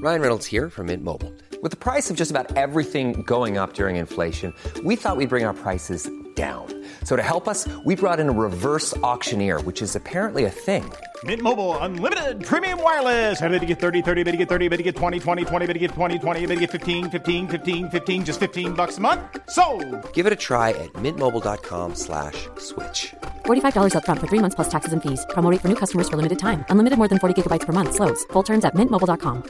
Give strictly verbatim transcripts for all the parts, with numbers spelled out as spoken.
Ryan Reynolds here from Mint Mobile. With the price of just about everything going up during inflation, we thought we'd bring our prices down. So to help us, we brought in a reverse auctioneer, which is apparently a thing. Mint Mobile Unlimited Premium Wireless. How to get thirty, thirty, how to get thirty, how to get twenty, twenty, twenty, how to get twenty, twenty, how to get fifteen, fifteen, fifteen, fifteen, just fifteen bucks a month? Sold! Give it a try at mintmobile.com slash switch. forty-five dollars up front for three months plus taxes and fees. Promo rate for new customers for limited time. Unlimited more than forty gigabytes per month. Slows full terms at mint mobile dot com.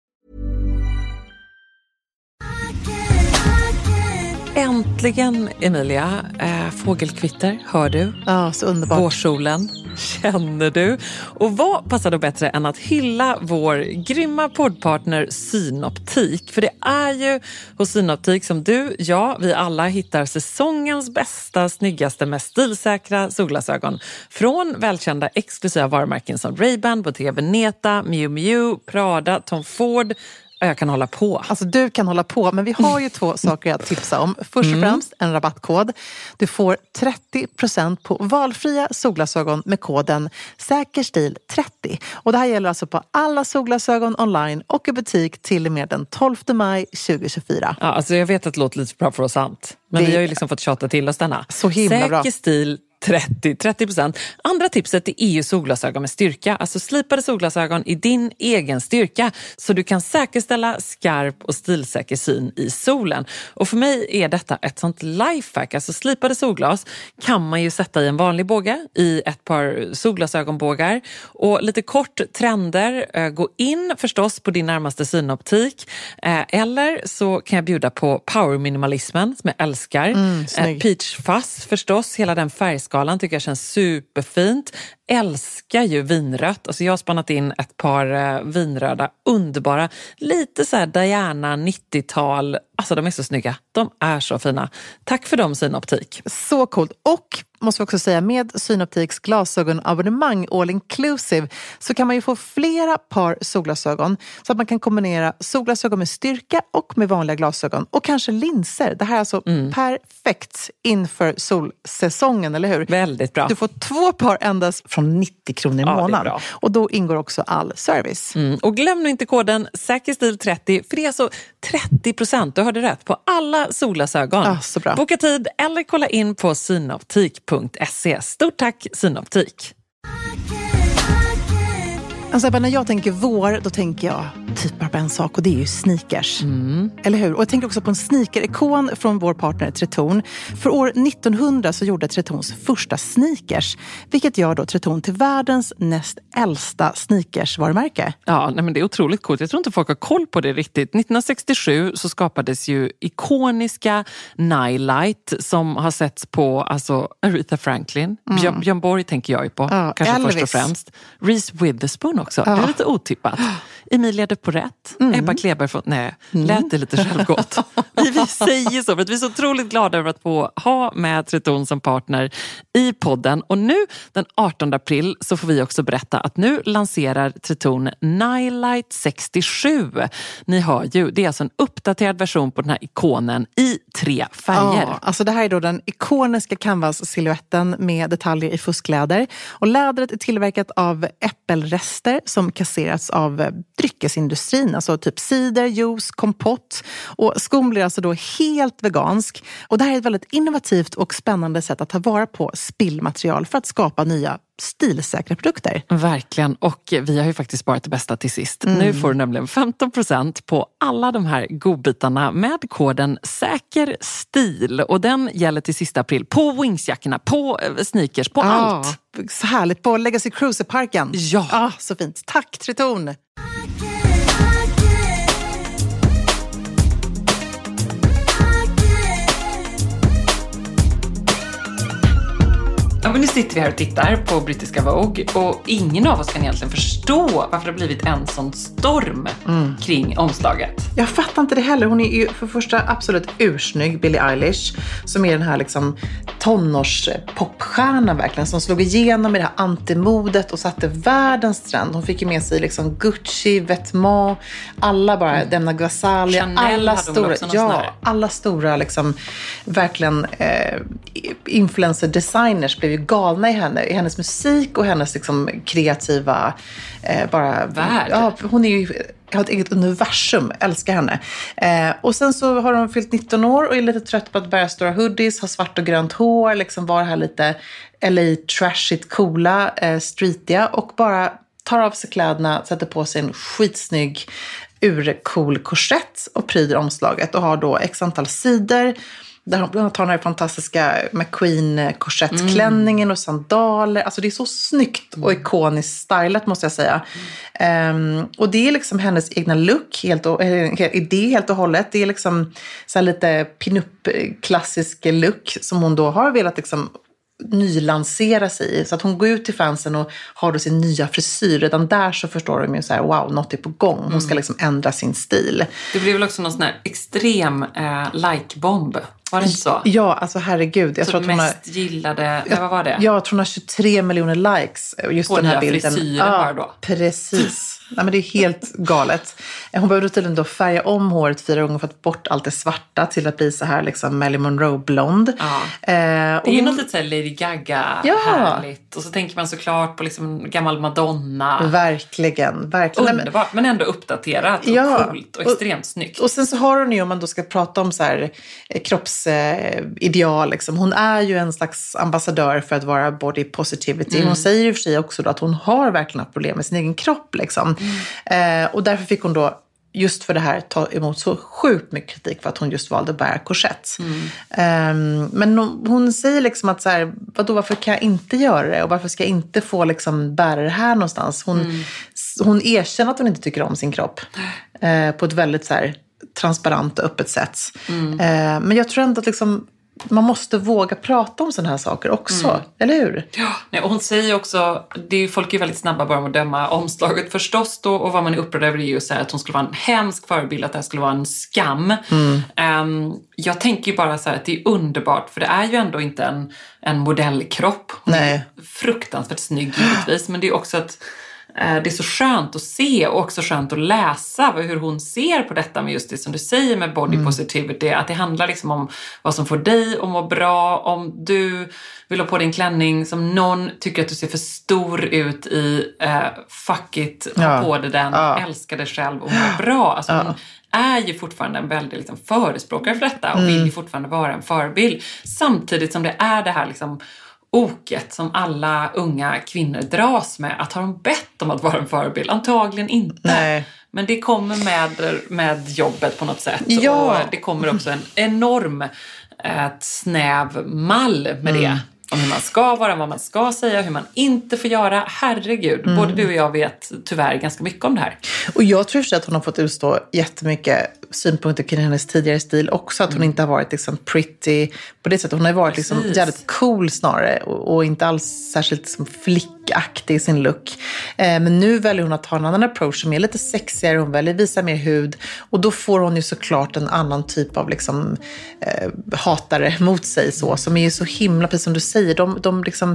Äntligen, Emilia. Äh, fågelkvitter, hör du? Ja, så underbart. Vårsolen, känner du? Och vad passar då bättre än att hylla vår grymma poddpartner Synoptik? För det är ju hos Synoptik som du, ja, vi alla hittar säsongens bästa, snyggaste, mest stilsäkra solglasögon. Från välkända exklusiva varumärken som Ray-Ban, Bottega Veneta, Miu Miu, Prada, Tom Ford. Jag kan hålla på. Alltså du kan hålla på, men vi har ju två saker att tipsa om. Först och främst en rabattkod. Du får trettio procent på valfria solglasögon med koden säkerstil trettio. Och det här gäller alltså på alla solglasögon online och i butik till och med den tolfte maj tjugohundratjugofyra. Ja, alltså jag vet att det låter lite bra för oss sant. Men det... vi har ju liksom fått tjata till oss denna. Så himla bra. Säkerstil trettio, trettio procent. Andra tipset är E U solglasögon med styrka. Alltså slipade solglasögon i din egen styrka. Så du kan säkerställa skarp och stilsäker syn i solen. Och för mig är detta ett sånt lifehack. Alltså slipade solglas kan man ju sätta i en vanlig båge. I ett par solglasögonbågar. Och lite kort trender. Gå in förstås på din närmaste synoptik. Eller så kan jag bjuda på power minimalismen som jag älskar. Mm, Peach Fuzz förstås. Hela den färgskalan tycker jag känns superfint. Älskar ju vinrött. Alltså jag har spannat in ett par eh, vinröda, underbara. Lite så här Diana nittiotal. Alltså de är så snygga. De är så fina. Tack för dem, Synoptik. Så coolt. Och måste vi också säga, med Synoptiks glasögonabonnemang all inclusive så kan man ju få flera par solglasögon så att man kan kombinera solglasögon med styrka och med vanliga glasögon och kanske linser. Det här är alltså mm. perfekt inför solsäsongen, eller hur? Väldigt bra. Du får två par endast från nittio kronor i ja, månaden. Och då ingår också all service. Mm. Och glöm nu inte koden säkerstil trettio, för det är alltså trettio procent. Du hörde rätt på alla solglasögon. Ja, så bra. Boka tid eller kolla in på synoptik punkt se. Stort tack, Synoptik. Alltså när jag tänker vår, då tänker jag typ bara på en sak, och det är ju sneakers. Mm. Eller hur? Och jag tänker också på en sneaker-ikon från vår partner Tretorn. För år nittonhundra så gjorde Tretorns första sneakers, vilket gör då Tretorn till världens näst äldsta sneakers-varumärke. Ja, nej men det är otroligt coolt. Jag tror inte folk har koll på det riktigt. nittonhundrasextiosju så skapades ju ikoniska Nightlight som har setts på alltså Aretha Franklin. Mm. Björn, Björn Borg tänker jag ju på. Ja, kanske Elvis. Först och främst. Reese Witherspoon också. Ja. Det är lite otippat. Emilia de Porrett. Mm. Ebba Kleber från... Nej, mm. lät det lite självgott. vi, vi säger så för att vi är så otroligt glada över att få ha med Tretorn som partner i podden. Och nu den artonde april så får vi också berätta att nu lanserar Tretorn Nightlight sextiosju. Ni hör ju, det är alltså en uppdaterad version på den här ikonen i tre färger. Ja, alltså det här är då den ikoniska canvas-silhuetten med detaljer i fuskläder. Och lädret är tillverkat av äppelrester som kasserats av dryckesindustrin, alltså typ cider, juice, kompott. Och skon blir alltså då helt vegansk. Och det här är ett väldigt innovativt och spännande sätt att ta vara på spillmaterial för att skapa nya stilsäkra produkter. Verkligen, och vi har ju faktiskt sparat det bästa till sist. Mm. Nu får du nämligen femton procent på alla de här godbitarna med koden säkerstil. Och den gäller till sista april på Wingsjackorna, på sneakers, på ah, allt. Så härligt, på Legacy Cruiser-parken. Ja. Ah, så fint. Tack Tretorn! Ja, men nu sitter vi här och tittar på brittiska Vogue och ingen av oss kan egentligen förstå varför det har blivit en sån storm mm. kring omslaget. Jag fattar inte det heller. Hon är ju för första absolut ursnygg, Billie Eilish, som är den här liksom tonårspopstjärnan verkligen, som slog igenom i det här antimodet och satte världens trend. Hon fick ju med sig liksom Gucci, Vetements, alla bara, mm. Demna Gvasalia, Chanel alla stora, ja, alla stora liksom verkligen eh, influencer designers blev ju galna i henne, i hennes musik och hennes liksom kreativa eh, bara värld. Ja, hon är ju har ett eget universum, älskar henne. Eh, och sen så har hon fyllt nitton år och är lite trött på att bära stora hoodies, ha svart och grönt hår, liksom vara här lite L A trashigt coola, eh, streetiga och bara tar av sig kläderna, sätter på sig en skitsnygg urcool korsett och pryder omslaget och har då x antal sidor där hon tar den här fantastiska McQueen-korsettsklänningen och sandaler. Alltså det är så snyggt och ikoniskt stylat måste jag säga. Mm. Um, och det är liksom hennes egna look, helt och, idé helt och hållet. Det är liksom så här lite pin-up klassisk look som hon då har velat liksom nylansera sig i. Så att hon går ut till fansen och har då sin nya frisyr. Redan där så förstår de ju så här, wow, något är på gång. Hon ska liksom ändra sin stil. Det blev väl också någon sån här extrem eh, like-bomb. Var det inte så? Ja, alltså herregud. Jag så tror att hon mest har, gillade, jag, vad var det? Jag tror hon har tjugotre miljoner likes. Just på den här nya bilden. frisyren bara då. Precis. Nej, men det är helt galet. Hon behövde tydligen då färga om håret fyra gånger för att få bort allt det svarta till att bli så här liksom Marilyn Monroe-blond. Ja. Eh, det är hon... ju något lite så här Lady Gaga ja. härligt. Och så tänker man såklart på liksom gammal Madonna. Verkligen, verkligen. Underbart, men ändå uppdaterat och ja. coolt och extremt och, snyggt. Och sen så har hon ju, om man då ska prata om så här kroppsideal, liksom. Hon är ju en slags ambassadör för att vara body positivity. Mm. Hon säger ju för sig också då att hon har verkligen haft problem med sin egen kropp liksom. Mm. Eh, och därför fick hon då just för det här ta emot så sjukt mycket kritik för att hon just valde att bära korsett. Mm. Um, men hon, hon säger liksom att så här, vadå, varför kan jag inte göra det? Och varför ska jag inte få liksom bära det här någonstans? Hon, mm. hon erkänner att hon inte tycker om sin kropp. Uh, på ett väldigt så här transparent och öppet sätt. Mm. Uh, men jag tror ändå att liksom man måste våga prata om sådana här saker också, mm. eller hur? Ja, nej, och hon säger också, det är, folk är väldigt snabba bara med att döma omslaget förstås då, och vad man är upprörd över är ju så här att hon skulle vara en hemsk förebild, att det här skulle vara en skam. Mm. Um, jag tänker ju bara så här att det är underbart, för det är ju ändå inte en, en modellkropp. Hon nej. är fruktansvärt snygg givetvis, men det är också att det är så skönt att se och också skönt att läsa hur hon ser på detta med just det som du säger med body mm. positivity. Att det handlar liksom om vad som får dig att må bra. Om du vill ha på din klänning som någon tycker att du ser för stor ut i, eh, fuck it, ha ja. på dig den, ja. älska dig själv och må bra. Alltså ja. hon är ju fortfarande en väldigt liksom, förespråkare för detta och mm. vill ju fortfarande vara en förebild. Samtidigt som det är det här liksom oket som alla unga kvinnor dras med. Att har de bett om att vara en förebild? Antagligen inte. Nej. Men det kommer med, med jobbet på något sätt. Ja. Och det kommer också en enorm ett snäv mall med mm. det. Om hur man ska vara, vad man ska säga, hur man inte får göra. Herregud, mm. både du och jag vet tyvärr ganska mycket om det här. Och jag tror att hon har fått utstå jättemycket synpunkter kring hennes tidigare stil också. Att hon mm. inte har varit liksom pretty på det sättet. Hon har varit liksom jävligt cool snarare och, och inte alls särskilt liksom flickaktig i sin look. Eh, men nu väljer hon att ha en annan approach som är lite sexigare. Hon väljer visa mer hud och då får hon ju såklart en annan typ av liksom, eh, hatare mot sig så, som är ju så himla, precis som du säger. De, de, liksom,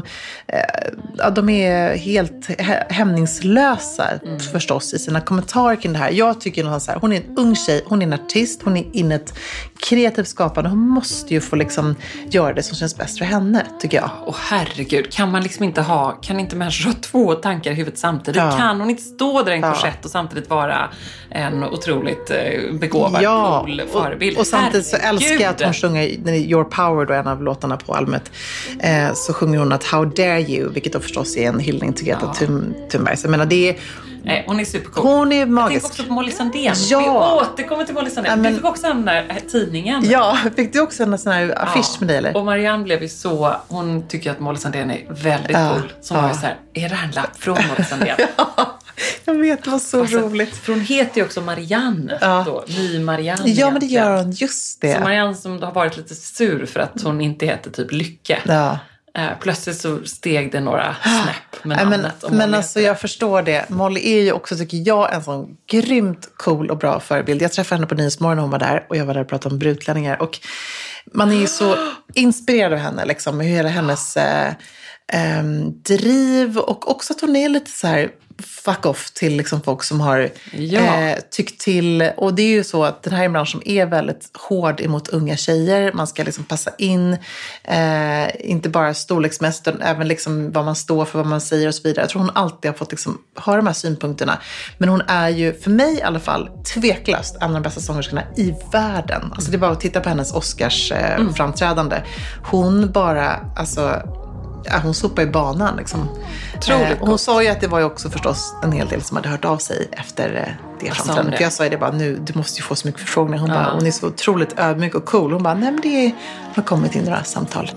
eh, de är helt hämningslösa mm. förstås i sina kommentarer kring det här. Jag tycker någonstans så här, hon är en ung tjej, hon är en artist, hon är inne i ett kreativt skapande. Hon måste ju få liksom göra det som känns bäst för henne, tycker jag. Och herregud, kan man liksom inte ha, kan inte människor ha två tankar i huvudet samtidigt? Ja. Kan hon inte stå där i en ja. korsett och samtidigt vara en otroligt begåvad, ja. cool förebild? Och, och samtidigt herregud. så älskar jag att hon sjunger Your Power, då, en av låtarna på albumet. Eh, så sjunger hon att How Dare You, vilket då förstås är en hyllning till Greta ja. Thunberg. Så jag menar, det är... Nej, hon är supercool. Hon är magisk. Jag tänker också på Molly Sandén. Ja. Vi återkommer till Molly Sandén. Ja, men... Du fick också den där tidningen. Ja, fick du också en sån här affisch ja. med dig, eller? Och Marianne blev ju så... Hon tycker att Molly Sandén är väldigt ja. cool. Som ja. var ju så här, är det här en lapp från Molly Sandén? Ja, jag vet, det var så alltså, roligt. För hon heter ju också Marianne. Ja. Då, ny Marianne. Ja, men det gör hon, just det. Så Marianne som har varit lite sur för att hon inte heter typ Lycke. Ja. Plötsligt så steg det några snäpp med namnet. Men, men alltså jag förstår det. Molly är ju också, tycker jag, en sån grymt cool och bra förebild. Jag träffade henne på Nyhetsmorgon när hon var där och jag var där och pratade om brudklänningar. Och man är ju så inspirerad av henne, liksom, hur hela hennes... Eh, eh, driv och också att hon är lite så här fuck off till liksom folk som har ja. eh, tyckt till. Och det är ju så att den här branschen är väldigt hård emot unga tjejer. Man ska liksom passa in, eh, inte bara storleksmässigt utan även liksom vad man står för, vad man säger och så vidare. Jag tror hon alltid har fått liksom ha de här synpunkterna. Men hon är ju, för mig i alla fall, tveklöst en av de bästa sångerskorna i världen. Alltså det är bara att titta på hennes Oscars eh, mm. framträdande. Hon bara, alltså... Ja, hon sopar i banan liksom. Eh, hon sa ju att det var ju också förstås en hel del som hade hört av sig efter eh, det framträdandet. För jag sa ju det bara, nu, du måste ju få så mycket förfrågningar. Hon, ja. bara, hon är så otroligt ödmjuk och cool. Hon bara, nej men det har kommit in några samtal.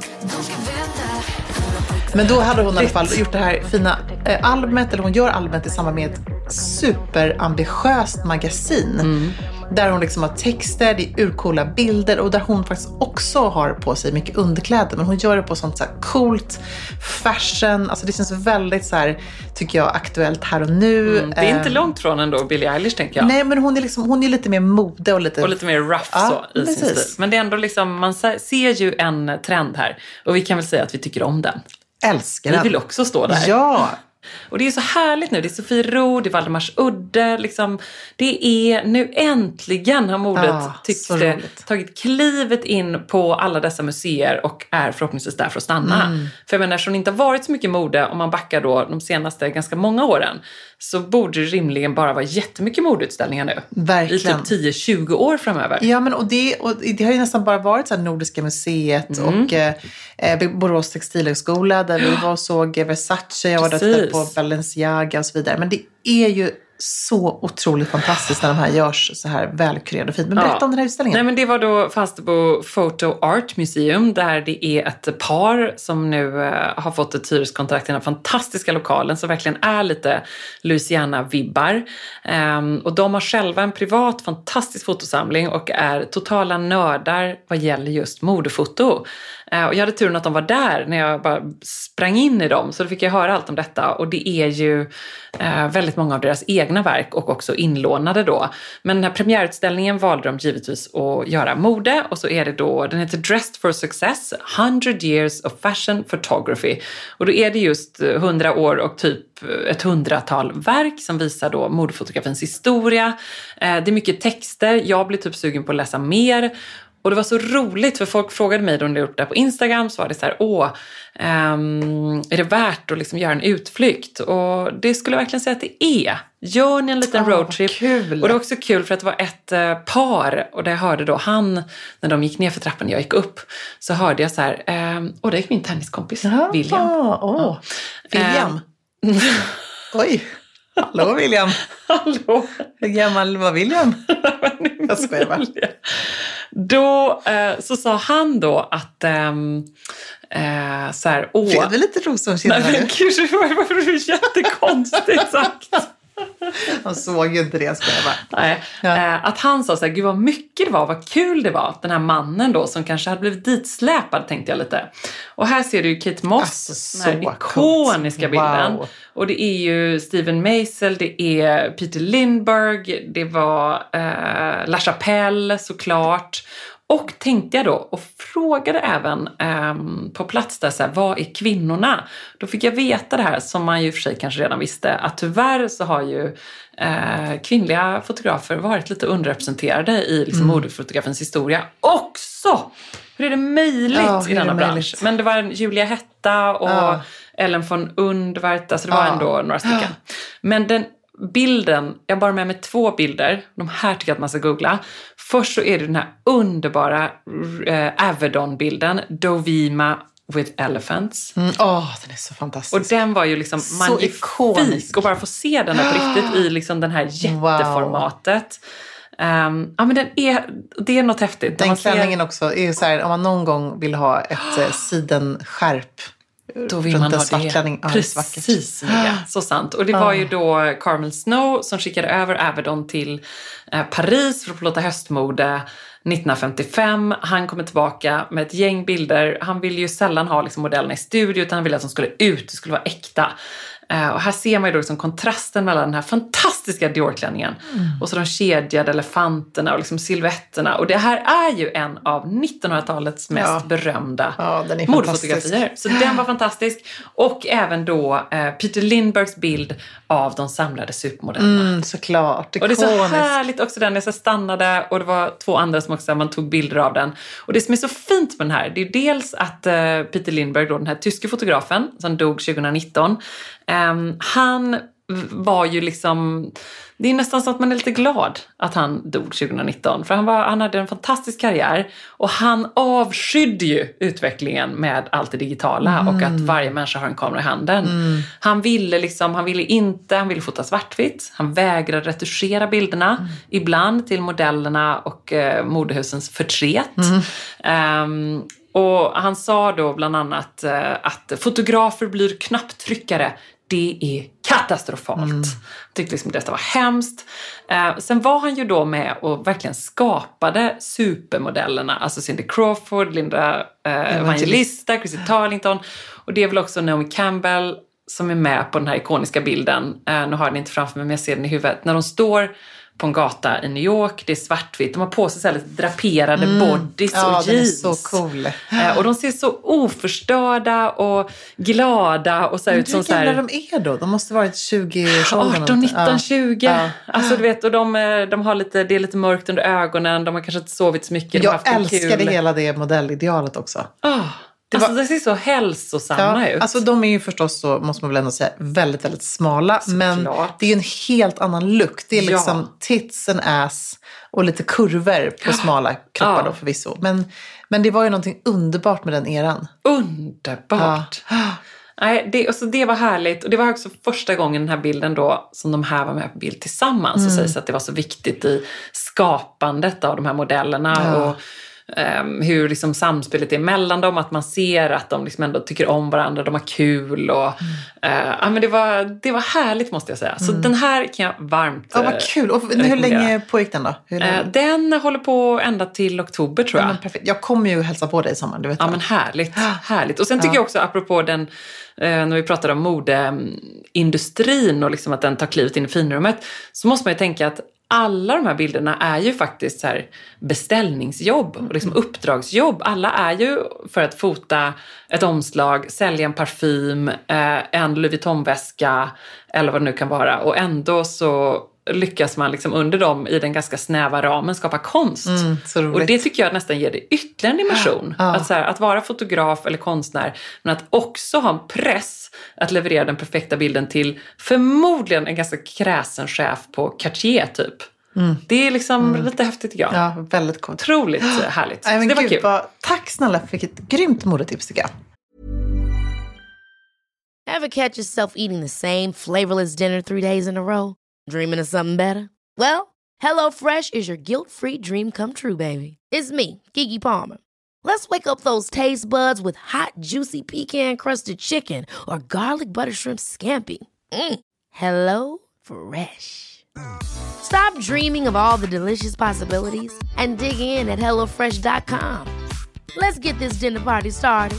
Men då hade hon i alla fall gjort det här fina eh, albumet, eller hon gör albumet i samband med ett superambitiöst magasin. Mm. Där hon liksom har texter, det är urcoola bilder och där hon faktiskt också har på sig mycket underkläder. Men hon gör det på sånt så här coolt fashion. Alltså det känns väldigt så här, tycker jag, aktuellt här och nu. Mm, det är inte långt från ändå Billie Eilish, tänker jag. Nej, men hon är, liksom, hon är lite mer mode och lite... Och lite mer rough ja, så i precis. Sin stil. Men det är ändå liksom, man ser ju en trend här. Och vi kan väl säga att vi tycker om den. Älskar vi den. Vi vill också stå där. Ja. Och det är så härligt nu. Det är Sofiero, det är Valdemars Udde. Liksom. Det är nu äntligen har modet ah, tycks det, tagit klivet in på alla dessa museer och är förhoppningsvis där för att stanna. Mm. För jag menar, eftersom det inte har varit så mycket mode, om man backar då de senaste ganska många åren, så borde det rimligen bara vara jättemycket modeutställningar nu. Verkligen. I typ tio tjugo år framöver. Ja, men och det, och det har ju nästan bara varit så här Nordiska museet mm. och eh, Borås textilhögskola där vi var och såg Versace. Jag var där på Balenciaga och så vidare. Men det är ju så otroligt fantastiskt när de här görs så här välkurerade och fint. Men berätta ja. om den här utställningen. Nej, men det var då Falsterbo Photo Art Museum där det är ett par som nu uh, har fått ett hyreskontrakt i den här fantastiska lokalen som verkligen är lite Louisiana-vibbar. Um, och de har själva en privat fantastisk fotosamling och är totala nördar vad gäller just modefoto. Uh, och jag hade turen att de var där när jag bara sprang in i dem, så då fick jag höra allt om detta. Och det är ju uh, väldigt många av deras egna verk och också inlånade då. Men den här premiärutställningen valde de givetvis att göra mode, och så är det då, den heter Dressed for Success, hundred years of fashion photography. Och då är det just hundra år och typ ett hundratal verk som visar då modefotografins historia. Det är mycket texter, jag blir typ sugen på att läsa mer. Och det var så roligt, för folk frågade mig då när jag gjort det på Instagram, så var det så här, åh, um, är det värt att liksom göra en utflykt? Och det skulle jag verkligen säga att det är. Gör ni en liten oh, roadtrip. Kul. Och det var också kul för att det var ett uh, par, och där jag hörde då han, när de gick ner för trappan och jag gick upp, så hörde jag så här, um, och där gick min tenniskompis, Jaha, William. Oh, ja. William. Um, Oj. Hallå William. Hallå. Hur gammal var William? Jag skojar bara. Då eh, så sa han då att ehm, eh, så här, åh. Det är väl lite rosenkinder. Nej men gud, varför är det jättekonstigt sagt? Han såg ju inte det, ska jag bara. Nej, ja. eh, att han sa så här, gud vad mycket det var, vad kul det var. Den här mannen då som kanske hade blivit ditsläpad, tänkte jag lite. Och här ser du ju Kate Moss, alltså, den här ikoniska coolt. bilden. Wow. Och det är ju Steven Meisel, det är Peter Lindbergh, det var eh, La Chapelle såklart. Och tänkte jag då, och frågade även eh, på plats där, så här, vad är kvinnorna? Då fick jag veta det här, som man ju för sig kanske redan visste, att tyvärr så har ju eh, kvinnliga fotografer varit lite underrepresenterade i liksom, mm. modefotografens historia också. Hur är det möjligt ja, i denna bransch? Möjligt? Men det var Julia Hetta och ja. Ellen von Undvart, alltså det var ja. ändå några stycken. Ja. Men den bilden, jag bara med mig två bilder, de här tycker jag att man ska googla. Först så är det den här underbara eh, Avedon-bilden, Dovima with Elephants. Åh, mm, oh, den är så fantastisk. Och den var ju liksom magnifik, och bara få se den här på riktigt i liksom den här jätteformatet. Wow. Um, ja, men den är, det är något häftigt. Den klänningen ser... också är så här, om man någon gång vill ha ett oh. sidenskärp, då vill man ha det. Ja, precis, ja, så sant. Och det var ju då Carmel Snow som skickade över Avedon till eh, Paris för att plåta höstmode nittonhundrafemtiofem. Han kommer tillbaka med ett gäng bilder. Han ville ju sällan ha liksom modellerna i studio, utan han ville att de skulle ut, det skulle vara äkta. Uh, och här ser man ju då liksom kontrasten mellan den här fantastiska Dior-klänningen mm. och så de kedjade elefanterna och liksom silhuetterna. Och det här är ju en av nittonhundratalets mest ja. berömda ja, modefotografier. Så den var fantastisk. Och även då uh, Peter Lindberghs bild av de samlade supermodellerna. Mm, såklart. Och det är så härligt också den. Jag stannade och det var två andra som också man tog bilder av den. Och det som är så fint med den här, det är dels att uh, Peter Lindbergh, då, den här tyske fotografen som dog tjugonitton, um, han var ju liksom, det är nästan så att man är lite glad att han dog tjugonitton. För han, var, han hade en fantastisk karriär och han avskydde ju utvecklingen med allt det digitala mm. och att varje människa har en kamera i handen. Mm. Han ville liksom, han ville inte, han ville fota svartvitt. Han vägrade retuschera bilderna, mm. ibland till modellerna och eh, modehusens förtret. Mm. Um, och han sa då bland annat eh, att fotografer blir knapptryckare. Det är katastrofalt. Mm. Jag tyckte liksom detta var hemskt. Eh, sen var han ju då med och verkligen skapade supermodellerna. Alltså Cindy Crawford, Linda eh, Evangelista, Chrissy Tarlington. Och det är väl också Naomi Campbell som är med på den här ikoniska bilden. Eh, nu har jag den inte framför mig, men jag ser den i huvudet. När de står på en gata i New York, det är svartvitt. De har på sig så här lite draperade mm. bodys ja, och jeans. Ja, så cool. Eh, och de ser så oförstörda och glada och så ut som så här. Hur gamla de är då? De måste varit tjugo arton, nitton, tjugo. Ja. Alltså du vet, och de, de har lite, det är lite mörkt under ögonen. De har kanske inte sovit så mycket. De jag har haft älskade kul. hela det modellidealet också. Oh. Det, alltså, var... det ser så hälsosamma ja, ut. Alltså de är ju förstås så, måste man väl ändå säga, väldigt, väldigt smala. Så men klart. Det är ju en helt annan look. Det är liksom ja. tits and ass och lite kurvor på smala kroppar ja. då förvisso. Men, men det var ju någonting underbart med den eran. Underbart. Ja. Nej, det, alltså det var härligt. Och det var också första gången den här bilden då som de här var med på bild tillsammans. Mm. Och sägs att det var så viktigt i skapandet av de här modellerna ja. och Um, hur liksom samspelet är mellan dem, att man ser att de liksom ändå tycker om varandra, de har kul och mm. uh, ja, men det var, det var härligt måste jag säga. Så mm. den här kan jag varmt Ja, vad kul. Och hur länge pågick den då? Hur uh, den håller på ända till oktober tror jag. Ja, men perfekt. Jag kommer ju hälsa på dig i sommar, du vet. Ja, men härligt, härligt. Och sen tycker ja. jag också, apropå den, uh, när vi pratar om modeindustrin och liksom att den tar klivet in i finrummet, så måste man ju tänka att alla de här bilderna är ju faktiskt så här beställningsjobb och liksom uppdragsjobb. Alla är ju för att fota ett omslag, sälja en parfym, en Louis Vuitton-väska eller vad det nu kan vara. Och ändå så lyckas man liksom under dem i den ganska snäva ramen skapa konst. Mm, och det tycker jag nästan ger det ytterligare en dimension. Ja. Att, så här, att vara fotograf eller konstnär, men att också ha en press att leverera den perfekta bilden till förmodligen en ganska kräsen chef på Cartier typ. Mm. Det är liksom mm. lite häftigt tycker jag. Ja, väldigt coolt. Otroligt härligt. Nej, men det var gud, kul. Vad, tack snälla för ett grymt modetips tycker jag. Ever catch yourself eating the same flavorless dinner three days in a row? Dreaming of something better? Well, HelloFresh is your guilt-free dream come true, baby. It's me, Keke Palmer. Let's wake up those taste buds with hot, juicy pecan-crusted chicken or garlic butter shrimp scampi. Mm. Hello Fresh. Stop dreaming of all the delicious possibilities and dig in at hello fresh dot com. Let's get this dinner party started.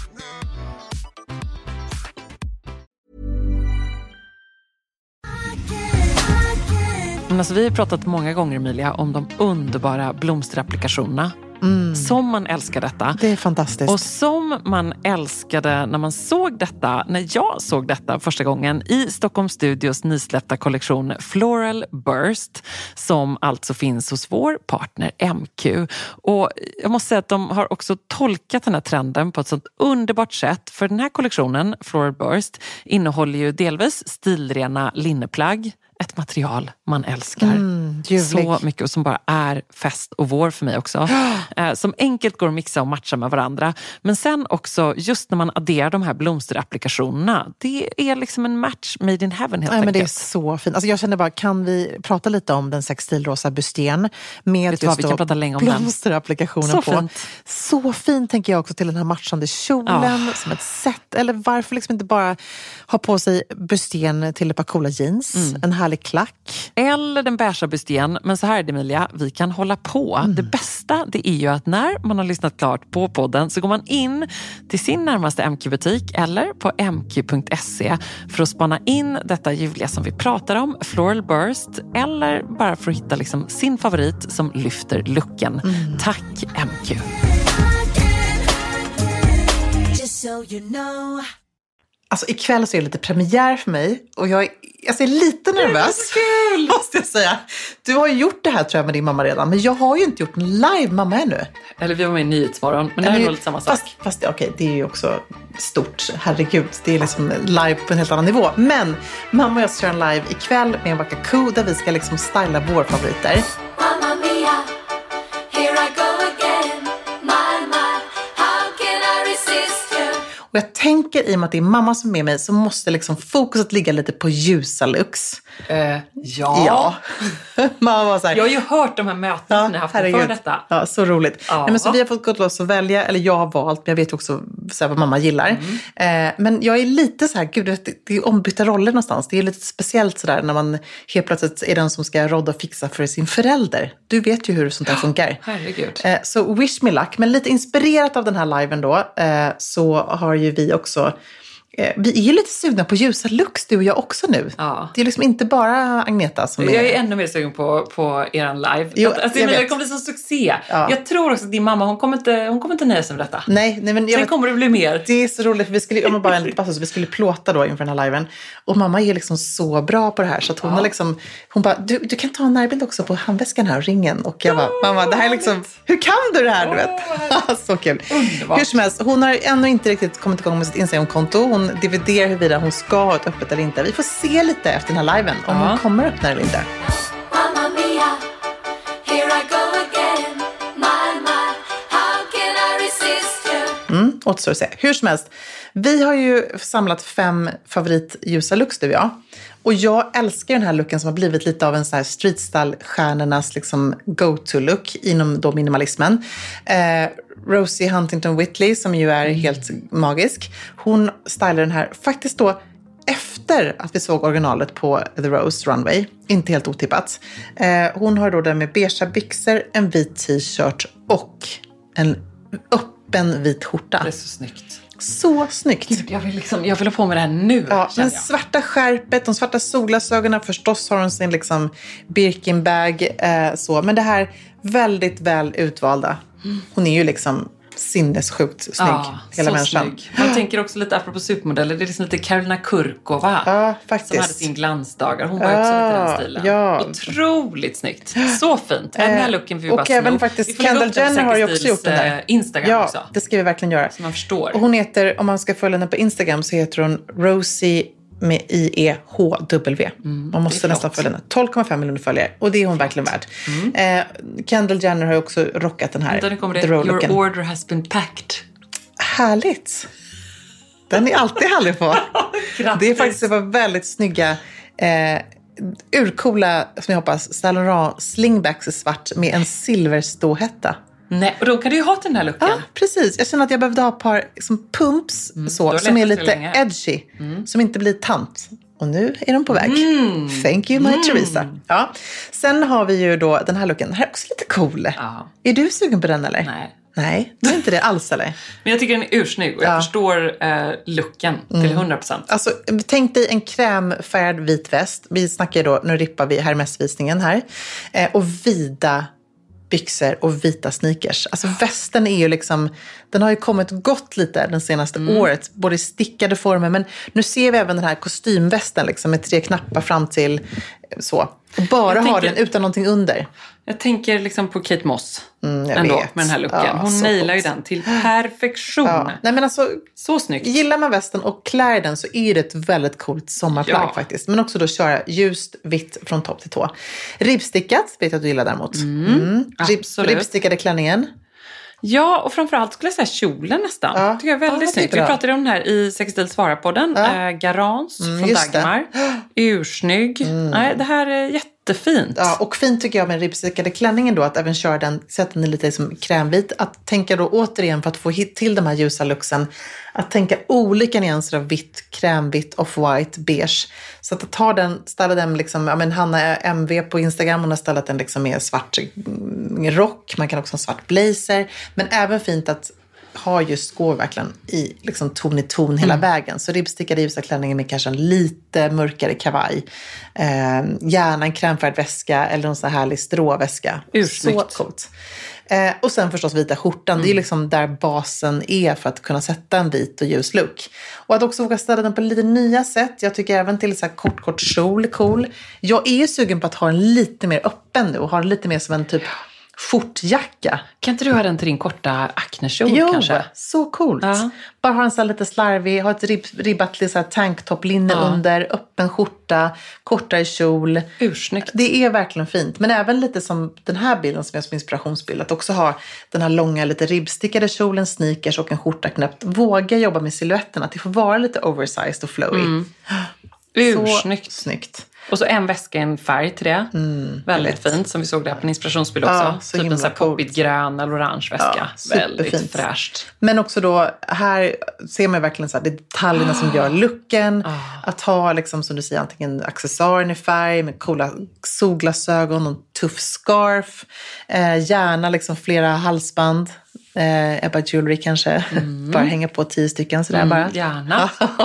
Alltså, vi har pratat många gånger, Emilia, om de underbara blomsterapplikationerna. Mm. Som man älskar detta. Det är fantastiskt. Och som man älskade när man såg detta, när jag såg detta första gången i Stockholm Studios nysläppta kollektion Floral Burst, som alltså finns hos vår partner M Q. Och jag måste säga att de har också tolkat den här trenden på ett sånt underbart sätt. För den här kollektionen, Floral Burst, innehåller ju delvis stilrena linneplagg. Ett material man älskar mm, så mycket och som bara är fest och vår för mig också. Eh, som enkelt går att mixa och matcha med varandra. Men sen också, just när man adderar de här blomsterapplikationerna, det är liksom en match made in heaven helt ja, enkelt. Men det är så fint. Alltså jag känner bara, kan vi prata lite om den sextilrosa busten med just vad, vi kan prata länge om blomsterapplikationen så på. Fint. Så fint tänker jag också till den här matchande kjolen oh. som ett set. Eller varför liksom inte bara ha på sig busten till ett par coola jeans, mm. en härlig klack. Eller den beiga busten, men så här är det, Emilia, vi kan hålla på. Mm. Det bästa första det är ju att när man har lyssnat klart på podden så går man in till sin närmaste M Q-butik eller på m q punkt se för att spana in detta ljuvliga som vi pratar om, Floral Burst, eller bara för att hitta liksom sin favorit som lyfter looken. Mm. Tack M Q! Alltså ikväll så är det lite premiär för mig och jag är, alltså, är lite nervös. Det är så kul! Måste jag säga. Du har ju gjort det här tror jag med din mamma redan, men jag har ju inte gjort en live mamma ännu. Eller vi var med i Nyhetsmorgon, men det här är nog lite samma sak. Fast, fast okej, okay, det är ju också stort. Herregud, det är liksom live på en helt annan nivå. Men mamma och jag ska köra en live ikväll med en Wakaku där vi ska liksom styla våra favoriter. Mamma mia, here I go again. My, my, how can I resist you? Och jag tänker i och med att det är mamma som är med mig så måste liksom fokuset ligga lite på ljusa looks. Uh, ja. ja. Mamma var så här, jag har ju hört de här mötena ja, som ni har haft för detta. Ja, så roligt. Ja. Nej, men så vi har fått gått loss och välja, eller jag har valt, men jag vet också så här, vad mamma gillar. Mm. Eh, men jag är lite så här, gud, det, det är ombytta roller någonstans. Det är lite speciellt så där när man helt plötsligt är den som ska rodda och fixa för sin förälder. Du vet ju hur sånt där funkar. Herregud. Eh, så wish me luck. Men lite inspirerat av den här liven då eh, så har ju vi också... Vi är ju lite sugna på ljusa looks, du och jag också nu. Ja. Det är liksom inte bara Agneta som är... Jag är ännu mer sugen på, på eran live. Jo, alltså, jag det kommer bli så succé. Ja. Jag tror också att din mamma, hon kommer inte, hon kommer inte nöja sig med detta. Nej, nej men... Sen vet, kommer det bli mer. Det är så roligt, för vi skulle, om man bara en liten passus, vi skulle plåta då inför den här liven. Och mamma är liksom så bra på det här, så att hon ja. har liksom... Hon bara, du, du kan ta en närbild också på handväskan här och ringen. Och jag bara, mamma, det här är liksom... Hur kan du det här, du vet? Oh, så kul. Underbart. Hur som helst, hon har ännu inte riktigt kommit igång med sitt Instagram-konto. Hon dividerar huruvida hon ska ha ett öppet eller inte. Vi får se lite efter den här liven om ja. hon kommer öppna eller inte. Mamma mia, here I go again. My, my, how can I resist you? Mm, återstår att se. Hur som helst, vi har ju samlat fem favoritljusa looks, du och jag. Och jag älskar den här looken som har blivit lite av en så här streetstyle-stjärnornas liksom go-to-look inom då minimalismen. Eh, Rosie Huntington-Whiteley, som ju är helt magisk, hon stylar den här faktiskt då efter att vi såg originalet på The Rose Runway. Inte helt otippat. Eh, hon har då den med beigea byxor, en vit t-shirt och en öppen vit skjorta. Det är så snyggt. Så snyggt. Gud, jag vill liksom, jag vill ha på mig det här nu. Ja, den svarta skärpet, de svarta solglasögonen, förstås har hon sin liksom Birkin-bag, eh, så. Men det här väldigt väl utvalda. Hon är ju liksom sinnessjukt snygg, ja, hela människan. Snygg. Man tänker också lite apropå supermodeller, det är liksom lite Karolina Kurkova. Ja, faktiskt. Som hade sin glansdagar. Hon var ja, också lite den stilen. Ja. Otroligt snyggt. Så fint. Den här looken får vi och bara även sno. faktiskt Kendall Jenner har ju också gjort den här. Instagram ja, också. Det ska vi verkligen göra. Så man förstår. Och hon heter, om man ska följa henne på Instagram så heter hon Rosie med I E H W. Mm, man måste nästan följa henne. tolv komma fem miljoner följare. Och det är hon flott. Verkligen värd. Mm. Eh, Kendall Jenner har ju också rockat den här. Den kommer det. Your order has been packed. Härligt. Den är alltid härlig på. Det är faktiskt var väldigt snygga eh, urcoola, som jag hoppas, Saint Laurent slingbacks i svart med en silverståhätta. Nej, och då kan du ju ha den här looken. Ja, precis. Jag känner att jag behövde ha ett par liksom, pumps mm, så, som är lite edgy. Mm. Som inte blir tant. Och nu är de på väg. Mm. Thank you, my mm. Teresa. Ja. Sen har vi ju då den här looken. Den här är också lite cool. Ja. Är du sugen på den eller? Nej. Nej, det är inte det alls eller? Men jag tycker den är ursnygg och jag ja. förstår eh, looken mm. till hundra procent. Alltså, tänk dig en krämfärgad vit väst. Vi snackar då, nu rippar vi Hermes-visningen här. Eh, och vida byxor och vita sneakers. Alltså västen är ju liksom, den har ju kommit gott lite den senaste mm. året. Både i stickade former, men nu ser vi även den här kostymvästen liksom med tre knappar fram till så. Och bara jag ha tänker, den utan någonting under. Jag tänker liksom på Kate Moss mm, ändå vet. Med den här looken. Ja, hon nailar ju den till perfektion. Ja. Nej, men alltså, så snyggt. Gillar man västen och klär den så är det ett väldigt coolt sommarplagg ja. faktiskt. Men också då köra ljust, vitt från topp till tå. Ribbstickat, vet jag att du gillar däremot. Mm, mm. Rib, ribbstickade klänningen. Ja, och framförallt skulle jag säga kjolen nästan. Ja. Tycker jag är väldigt ja, snyggt. Vi pratade om den här i Sextil Svara-podden. Ja. Äh, Garance mm, från Dagmar. Det. Ursnygg. Mm. Nej, det här är jättefint. Ja, och fint tycker jag med den ribbstickade klänningen då. Att även köra den, sätta den lite som krämvit. Att tänka då återigen för att få hit till de här ljusa luxen. Att tänka olika nyanser av vitt, krämvitt, off-white, beige. Så att ta den, ställa den liksom, ja men Hanna M V på Instagram, hon har ställt den liksom med svart rock, man kan också ha en svart blazer. Men även fint att ha just går verkligen i liksom ton i ton hela mm. vägen. Så ribbstickade ljusa klänningen med kanske en lite mörkare kavaj. Eh, gärna en krämfärgad väska eller någon sån här härlig stråväska. Ursnyggt. Så coolt. Eh, och sen förstås vita skjortan. Mm. Det är liksom där basen är för att kunna sätta en vit och ljus look. Och att också våga ställa den på lite nya sätt. Jag tycker även till så här kort, kort kjol cool. Jag är ju sugen på att ha den lite mer öppen nu och ha den lite mer som en typ skjortjacka. Kan inte du ha den till din korta aknekjol kanske? Jo, så coolt. Ja. Bara ha en så här lite slarvig, ha ett rib, ribbat så här tanktoplinne ja. under, öppen skjorta, kortare kjol. Ursnyggt. Det är verkligen fint. Men även lite som den här bilden som jag som inspirationsbild. Att också ha den här långa, lite ribbstickade kjolen, sneakers och en skjorta knäppt. Våga jobba med silhuetten. Att det får vara lite oversized och flowy. Mm. Ursnyggt. Så snyggt. Och så en väska, en färg till det. Mm, väldigt lätt. fint, som vi såg där på en inspirationsbild också. Ja, så typ en sån här poppigt grön eller orange väska. Ja, väldigt fräscht. Men också då, här ser man verkligen så här, detaljerna som gör looken. Ah. Att ha, liksom, som du säger, antingen accessoaren i färg med coola solglasögon och en tuff scarf. Eh, gärna liksom flera halsband. Eh, Ebba Jewelry kanske. Mm. Bara hänga på tio stycken sådär mm, bara. Gärna.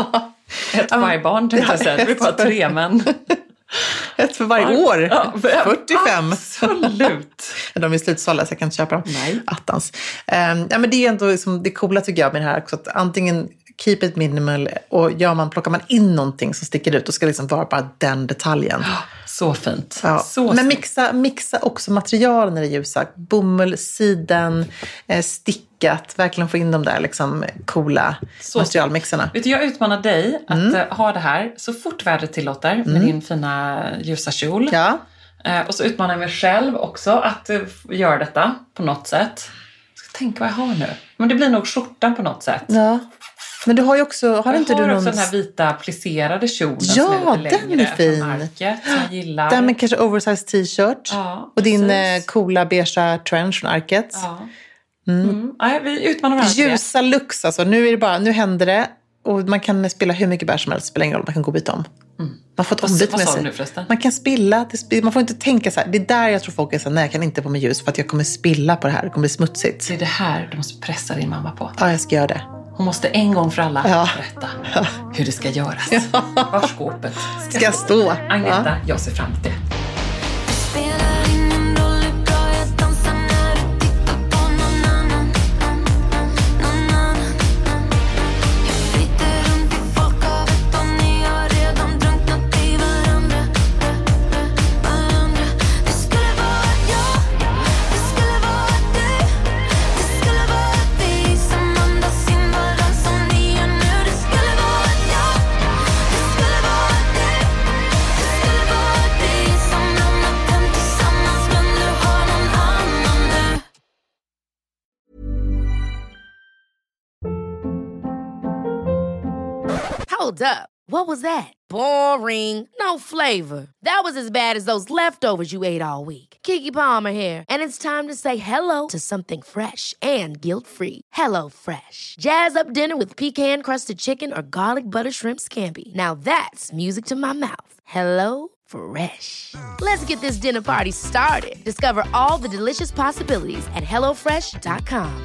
Ett för varje barn tänkte jag säga. Det blir bara tre men. Ett för varje år. Ja, fyrtiofem. Absolut. De är slutsålda så jag kan inte köpa dem. Nej. Attans. Um, ja, men det är ändå liksom, det coola tycker jag med det här också. Att antingen keep it minimal och gör man, plockar man in någonting som sticker ut. Då ska det liksom vara bara den detaljen. Så fint. Ja. Så men mixa, mixa också materialen i det ljusa. Bomull, siden, eh, stickat. Verkligen få in de där liksom coola så materialmixarna. Vet du, jag utmanar dig att mm. ha det här så fort vädret tillåter med mm. din fina ljusa kjol. Ja. Eh, och så utmanar jag mig själv också att uh, göra detta på något sätt. Jag ska tänka vad jag har nu. Men det blir nog skjortan på något sätt. Ja. Men du har ju också, har jag inte har du någon... också den här vita plisserade kjolen ja, som är lite längre den är fin. från arket som jag gillar. Den med kanske oversized t-shirt. Ja, och din eh, coola beigea trench från arket. Ja. Mm. Mm. Ja, vi utmanar varandra. Ljusa looks alltså. Nu är det bara, nu händer det. Och man kan spela hur mycket bär som helst. Spelar ingen roll, man kan gå och byta om. Mm. Man får ett ombyte med sig. Nu förresten? Man kan spilla, man får inte tänka så här. Det är där jag tror folk är så här, nej jag kan inte på mig ljus för att jag kommer spilla på det här. Det kommer bli smutsigt. Det är det här du måste pressa din mamma på. Ja, jag ska göra det. Hon måste en gång för alla ja. berätta ja. hur det ska göras. Ja. Var skåpet ska, ska stå. stå. Agneta, ja. jag ser fram emot det. Hold up. What was that? Boring. No flavor. That was as bad as those leftovers you ate all week. Keke Palmer here, and it's time to say hello to something fresh and guilt-free. Hello Fresh. Jazz up dinner with pecan-crusted chicken or garlic butter shrimp scampi. Now that's music to my mouth. Hello Fresh. Let's get this dinner party started. Discover all the delicious possibilities at hello fresh dot com.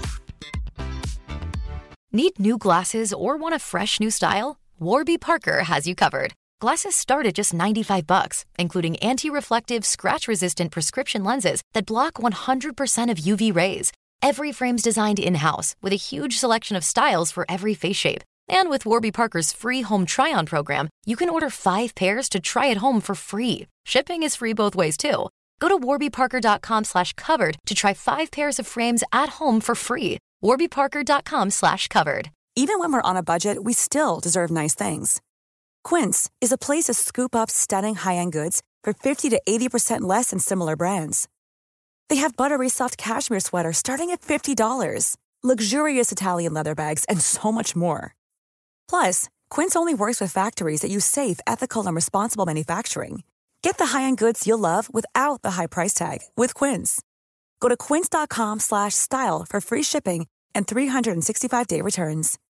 Need new glasses or want a fresh new style? Warby Parker has you covered. Glasses start at just ninety-five bucks, including anti-reflective, scratch-resistant prescription lenses that block one hundred percent of U V rays. Every frame's designed in-house with a huge selection of styles for every face shape. And with Warby Parker's free home try-on program, you can order five pairs to try at home for free. Shipping is free both ways, too. Go to warby parker dot com slash covered to try five pairs of frames at home for free. warby parker dot com slash covered. Even when we're on a budget, we still deserve nice things. Quince is a place to scoop up stunning high-end goods for fifty to eighty percent less than similar brands. They have buttery soft cashmere sweaters starting at fifty dollars, luxurious Italian leather bags, and so much more. Plus, Quince only works with factories that use safe, ethical, and responsible manufacturing. Get the high-end goods you'll love without the high price tag with Quince. Go to quince dot com slash style for free shipping and three hundred sixty-five day returns.